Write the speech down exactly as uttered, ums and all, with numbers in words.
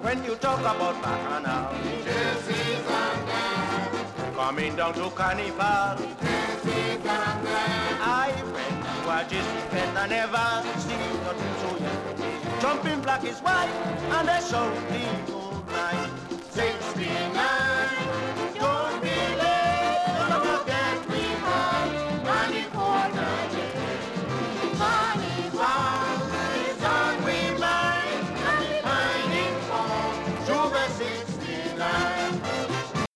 when you talk about Bacchanal. This is London. Coming down to Carnival. This is London. I went to a Jesus fest, I never seen nothing so yet. Jumping black is white, and they shouting all night. Sixty-nine. Go